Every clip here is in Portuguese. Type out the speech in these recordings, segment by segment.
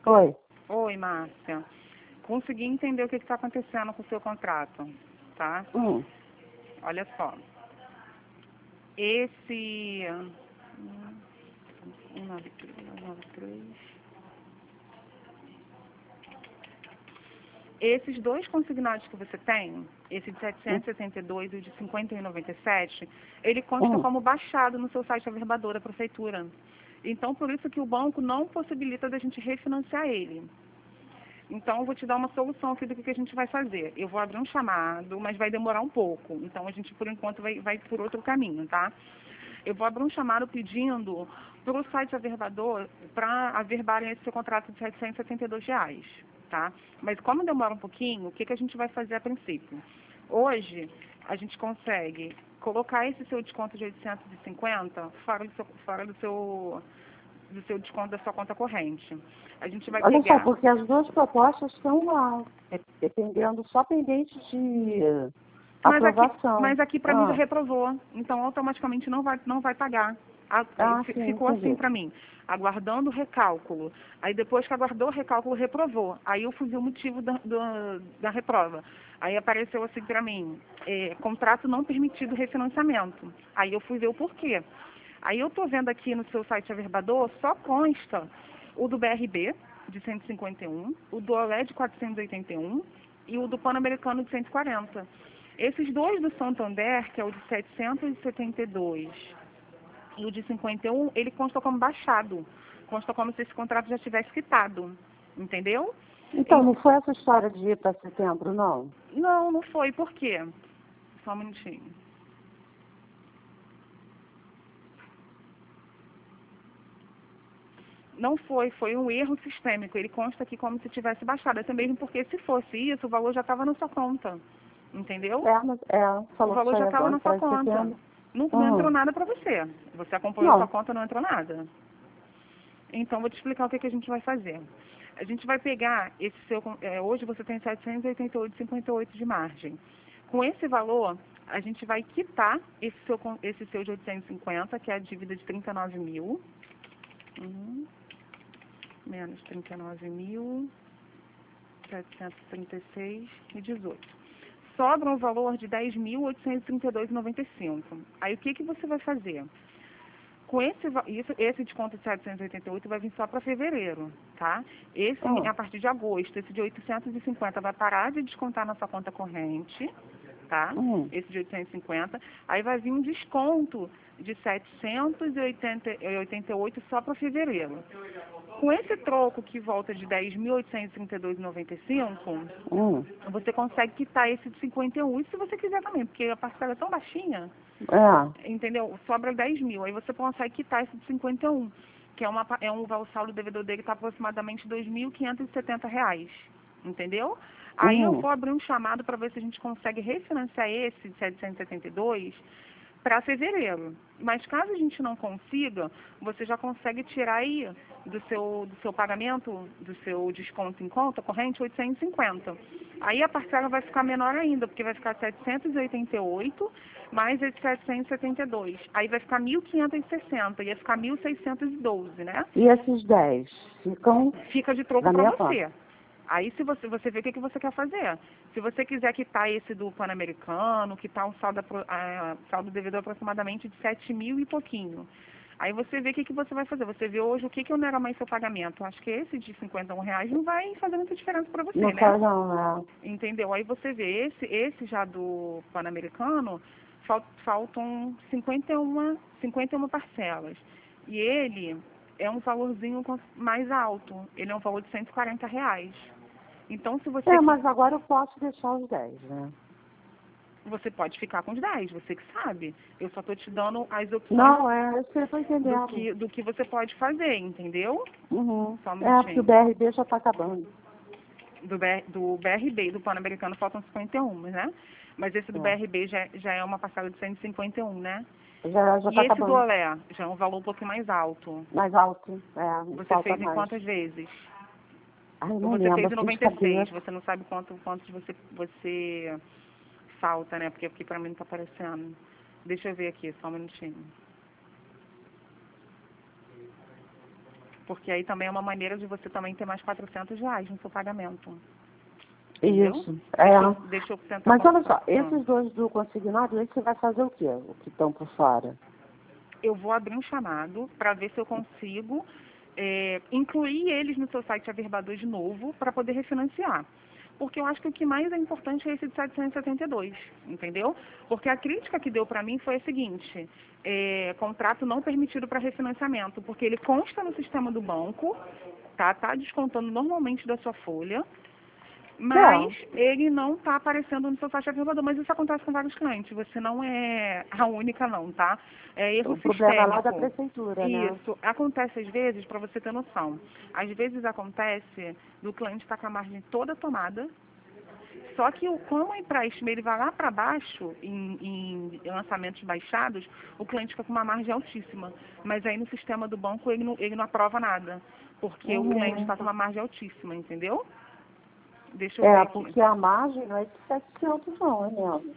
Oi. Oi, Márcia. Consegui entender o que está acontecendo com o seu contrato, tá? Olha só. Esse... 193. Esses dois consignados que você tem, esse de 762 e o de 51,97, ele consta como baixado no seu site averbador da prefeitura. Então, por isso que o banco não possibilita da gente refinanciar ele. Então, eu vou te dar uma solução aqui do que a gente vai fazer. Eu vou abrir um chamado, mas vai demorar um pouco. Então, a gente, por enquanto, vai por outro caminho, tá? Eu vou abrir um chamado pedindo para o site averbador para averbarem esse seu contrato de R$ 772, tá? Mas como demora um pouquinho, o que a gente vai fazer a princípio? Hoje, a gente consegue colocar esse seu desconto de 850 fora do seu desconto da sua conta corrente. A gente vai Olha pegar... só, porque as duas propostas estão lá, dependendo só pendente de aprovação. Mas aqui para mim já reprovou, então automaticamente não vai pagar. Sim, Ficou entendi. assim para mim, aguardando o recálculo. Aí depois que aguardou o recálculo, reprovou. Aí eu fui ver o motivo da reprova. Aí apareceu assim para mim, contrato não permitido refinanciamento. Aí eu fui ver o porquê. Aí eu estou vendo aqui no seu site averbador, só consta o do BRB, de 151, o do OLED de 481 e o do Pan-Americano de 140. Esses dois do Santander, que é o de 772 e o de 51, ele consta como baixado. Consta como se esse contrato já tivesse quitado. Entendeu? Então, não foi essa história de ir para setembro, não? Não, não foi. Por quê? Só um minutinho. Não foi um erro sistêmico. Ele consta aqui como se tivesse baixado. Até mesmo porque, se fosse isso, o valor já estava na sua conta. Entendeu? Falou O valor que já só estava na sua para conta. setembro. Não entrou nada para você. Você acompanhou Não. sua conta, não entrou nada. Então, vou te explicar o que a gente vai fazer. A gente vai pegar esse seu... hoje você tem 788,58 de margem. Com esse valor, a gente vai quitar esse seu de 850, que é a dívida de 39 mil. Menos 39.736,18. Sobra um valor de 10.832,95. Aí, o que você vai fazer? Com esse desconto de 788 vai vir só para fevereiro, tá? Esse a partir de agosto, esse de 850 vai parar de descontar na sua conta corrente, tá? Esse de 850. Aí vai vir um desconto de 788 só para fevereiro. Com esse troco que volta de 10.832,95, você consegue quitar esse de 51, e se você quiser também, porque a parcela é tão baixinha, entendeu? Sobra 10 mil, aí você consegue quitar esse de 51, que o saldo devedor dele está aproximadamente R$ 2.570, entendeu? Aí eu vou abrir um chamado para ver se a gente consegue refinanciar esse de 772 para fevereiro. Mas caso a gente não consiga, você já consegue tirar aí do seu pagamento, do seu desconto em conta corrente, 850. Aí a parcela vai ficar menor ainda, porque vai ficar 788 mais esse 772. Aí vai ficar 1.560, ia ficar 1.612, né? E esses 10 ficam... Fica de troco para você. Aí se você vê o que você quer fazer. Se você quiser quitar esse do Pan-Americano, quitar um saldo devedor aproximadamente de 7 mil e pouquinho. Aí você vê o que você vai fazer. Você vê hoje o que onera mais seu pagamento. Acho que esse de R$ 51 não vai fazer muita diferença para você, não, né? Faz não. Entendeu? Aí você vê esse já do Pan-Americano, faltam 51 parcelas. E ele é um valorzinho mais alto. Ele é um valor de R$ 140. Então, se você... mas agora eu posso deixar os 10, né? Você pode ficar com os 10, você que sabe. Eu só estou te dando as opções... Não, eu sei, estou entendendo. Do que você pode fazer, entendeu? Só um minutinho. Porque o BRB já está acabando. Do BRB, do Pan-Americano, faltam 51, né? Mas esse do BRB já é uma parcela de 151, né? Já está acabando. E esse do Olé já é um valor um pouquinho mais alto. Mais alto, Você fez em quantas vezes? Não você lembro, fez em 96, você não sabe quantos você falta, né? Porque aqui pra mim não tá aparecendo. Deixa eu ver aqui, só um minutinho. Porque aí também é uma maneira de você também ter mais R$ 400 no seu pagamento. Entendeu? Isso. Deixa eu tentar. Mas olha só, esses dois do consignado, esse você vai fazer o quê? O que estão por fora? Eu vou abrir um chamado para ver se eu consigo incluir eles no seu site Averbador de novo para poder refinanciar. Porque eu acho que o que mais é importante é esse de 772, entendeu? Porque a crítica que deu para mim foi a seguinte: contrato não permitido para refinanciamento, porque ele consta no sistema do banco, tá descontando normalmente da sua folha, mas ele não está aparecendo no seu site Averbador. Mas isso acontece com vários clientes, você não é a única não, tá? É erro O problema é lá da sistêmico. prefeitura, né? Isso. Acontece às vezes, para você ter noção, às vezes acontece do cliente estar com a margem toda tomada, só que como o empréstimo ele vai lá para baixo, em lançamentos baixados, o cliente fica com uma margem altíssima. Mas aí no sistema do banco ele não aprova nada, porque o cliente está com uma margem altíssima, entendeu? Deixa eu ver aqui. Porque a margem não é de 700 não, é menos.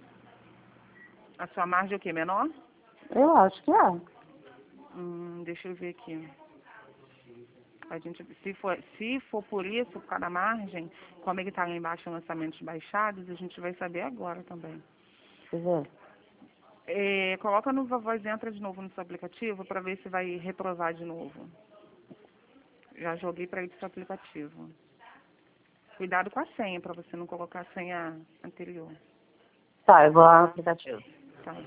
A sua margem é o quê? Menor? Eu acho que é. Deixa eu ver aqui. A gente, se for por isso, por causa da margem, como ele está lá embaixo em lançamentos baixados, a gente vai saber agora também. Quer ver? Coloca no Voz Entra de novo no seu aplicativo para ver se vai reprovar de novo. Já joguei para ele do seu aplicativo. Cuidado com a senha, para você não colocar a senha anterior. Tá, eu vou lá no aplicativo. Tá.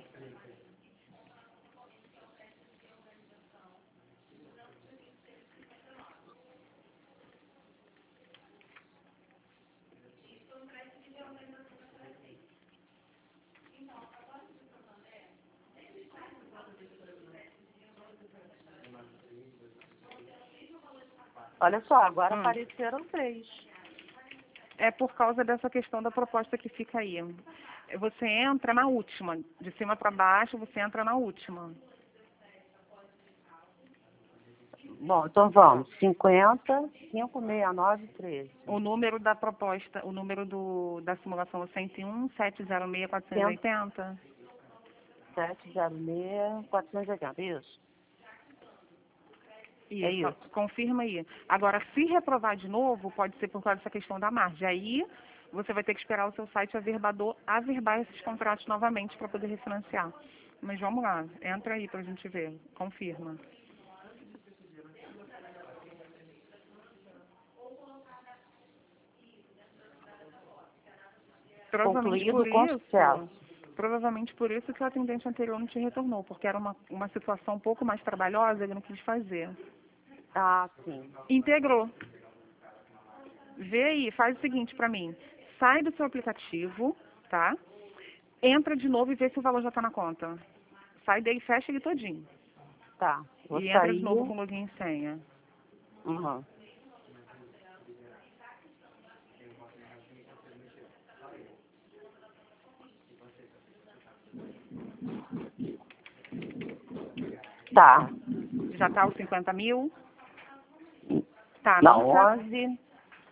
Olha só, agora apareceram 3. É por causa dessa questão da proposta que fica aí. Você entra na última. De cima para baixo, você entra na última. Bom, então vamos. 50, 569, 13. O número da proposta, o número da simulação é 101, 706, 480. 706, 480, isso? Isso, É isso. confirma aí. Agora, se reprovar de novo, pode ser por causa dessa questão da margem. Aí, você vai ter que esperar o seu site Averbador averbar esses contratos novamente para poder refinanciar. Mas vamos lá, entra aí para a gente ver. Confirma. Provavelmente por isso que o atendente anterior não te retornou, porque era uma situação um pouco mais trabalhosa, ele não quis fazer. Ah, sim. Integrou. Vê aí, faz o seguinte para mim. Sai do seu aplicativo, tá? Entra de novo e vê se o valor já está na conta. Sai daí e fecha ele todinho. Tá. Vou e sair. Entra de novo com login e senha. Uhum. Tá. Já está os 50 mil? Tá, não, não 11.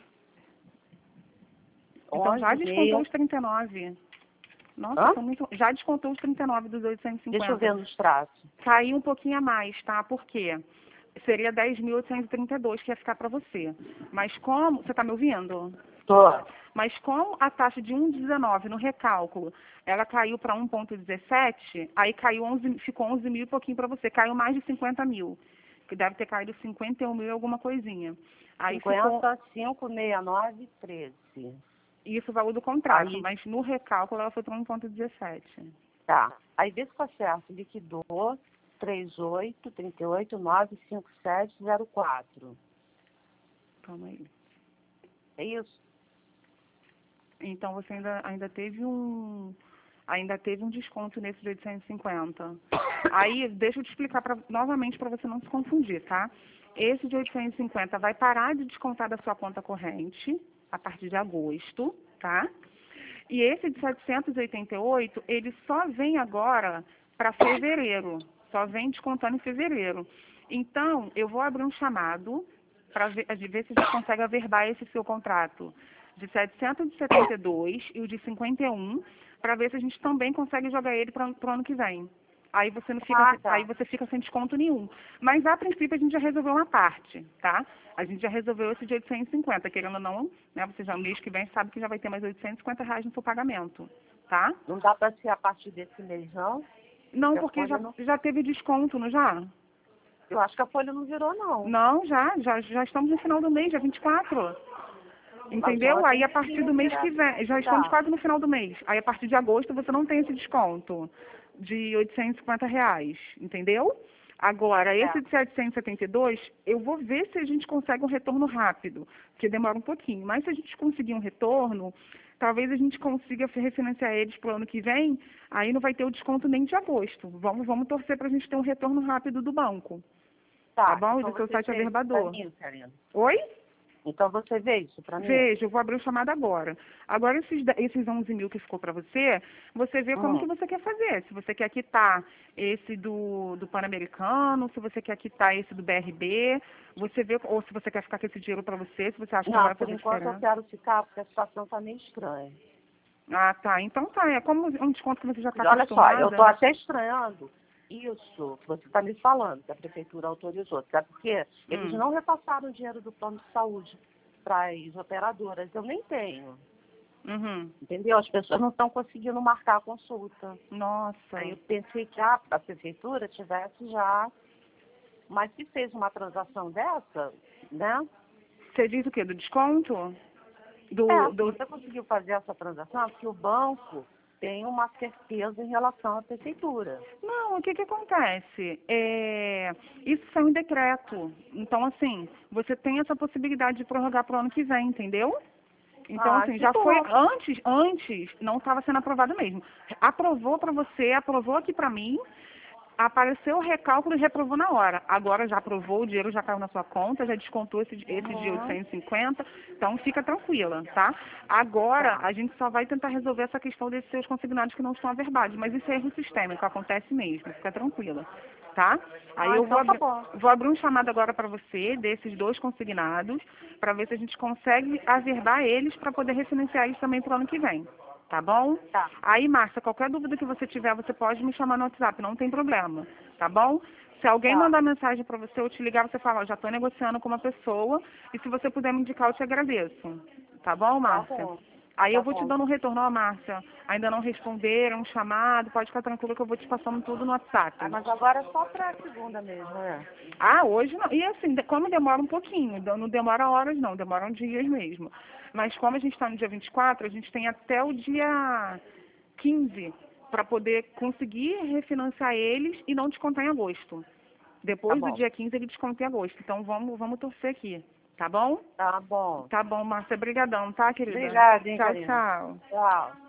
Então já descontou os 39. Nossa, são muito... já descontou os 39 dos 850. Deixa eu ver nos traços. Caiu um pouquinho a mais, tá? Por quê? Seria 10.832 que ia ficar para você. Mas como... Você está me ouvindo? Tô. Mas como a taxa de 1,19 no recálculo, ela caiu para 1,17, aí caiu 11, ficou 11 mil e pouquinho para você. Caiu mais de 50 mil. Que deve ter caído 51 mil e alguma coisinha. Aí 50, 569, 13. Isso é o valor do contrato, Aí, mas no recálculo ela foi para 1,17. Tá. Aí vê se ficou certo. Liquidou 38, 38, 957, 04. Calma aí. É isso? Então você ainda teve um desconto nesse de 850. Aí, deixa eu te explicar novamente para você não se confundir, tá? Esse de 850 vai parar de descontar da sua conta corrente a partir de agosto, tá? E esse de 788, ele só vem agora para fevereiro. Só vem descontando em fevereiro. Então, eu vou abrir um chamado para ver se a gente consegue averbar esse seu contrato de 772 e o de 51, para ver se a gente também consegue jogar ele para o ano que vem. Aí você não fica, Ah, tá. aí você fica sem desconto nenhum. Mas a princípio a gente já resolveu uma parte, tá? A gente já resolveu esse de 850, querendo ou não, né? Você já no mês que vem sabe que já vai ter mais R$ 850 no seu pagamento, tá? Não dá para ser a partir desse mês, não? Não, Porque a porque folha não... já teve desconto, não já? Eu acho que a folha não virou, não. Não, já estamos no final do mês, dia 24. Entendeu? Agora Aí tem a que partir do vir mês que vem, já estamos tá. quase no final do mês. Aí a partir de agosto você não tem esse desconto de R$ 850, entendeu? Agora, esse de 772, eu vou ver se a gente consegue um retorno rápido, porque demora um pouquinho. Mas se a gente conseguir um retorno, talvez a gente consiga refinanciar eles para o ano que vem, aí não vai ter o desconto nem de agosto. Vamos torcer para a gente ter um retorno rápido do banco. Tá Tá, bom? E então do seu você site vê isso pra Averbador. mim, Karina. Oi? Então você vê isso pra mim? Veja, eu vou abrir o chamado agora. Agora, esses 11 mil que ficou para você, você vê como que você quer fazer. Se você quer quitar esse do Pan-Americano, se você quer quitar esse do BRB, você vê, ou se você quer ficar com esse dinheiro para você, se você acha que não Não, vai por fazer enquanto eu diferença. quero ficar, porque a situação tá meio estranha. Ah, tá. Então tá. É como um desconto que você já está Olha só, eu tô acostumada. até estranhando isso que você está me falando, que a prefeitura autorizou. Sabe por quê? Eles Hum. não repassaram o dinheiro do plano de saúde para as operadoras. Eu nem tenho. Uhum. Entendeu? As pessoas não estão conseguindo marcar a consulta. Nossa. Aí eu pensei que a prefeitura tivesse já, mas se fez uma transação dessa, né? Você diz o quê? Do desconto? É, se Do... você conseguiu fazer essa transação, é porque o banco tem uma certeza em relação à prefeitura. Não, o que que acontece? Isso saiu em decreto. Então, assim, você tem essa possibilidade de prorrogar para o ano que vem, entendeu? Então, Ah, assim, que já foi bom. antes não estava sendo aprovado mesmo. Aprovou para você, aprovou aqui para mim, apareceu o recálculo e reprovou na hora. Agora já aprovou, o dinheiro já caiu na sua conta, já descontou esse de Uhum. 850, então fica tranquila, tá? Agora, Tá. a gente só vai tentar resolver essa questão desses seus consignados que não estão averbados, mas isso é erro sistêmico, acontece mesmo, fica tranquila, tá? Aí Ah, eu então tá bom. vou abrir um chamado agora para você, desses dois consignados, para ver se a gente consegue averbar eles para poder refinanciar eles também para o ano que vem. Tá bom? Tá. Aí, Márcia, qualquer dúvida que você tiver, você pode me chamar no WhatsApp, não tem problema. Tá bom? Se alguém Tá. mandar mensagem para você, eu te ligar, você fala, ó, já estou negociando com uma pessoa, e se você puder me indicar, eu te agradeço. Tá bom, Tá Márcia? bom. Aí eu Tá vou te bom. dando um retorno, ó, Márcia, ainda não responderam, chamado, pode ficar tranquilo que eu vou te passando tudo no WhatsApp. Ah, mas agora é só pra segunda mesmo, né? Ah, hoje não. E assim, como demora um pouquinho, não demora horas não, demoram dias mesmo. Mas como a gente está no dia 24, a gente tem até o dia 15 para poder conseguir refinanciar eles e não descontar em agosto. Tá Depois do bom. dia 15 ele desconta em agosto. Então vamos torcer aqui, tá bom? Tá bom. Tá bom, Márcia. Brigadão, tá, querida? Obrigada, hein, Tchau, Karina. tchau. Tchau.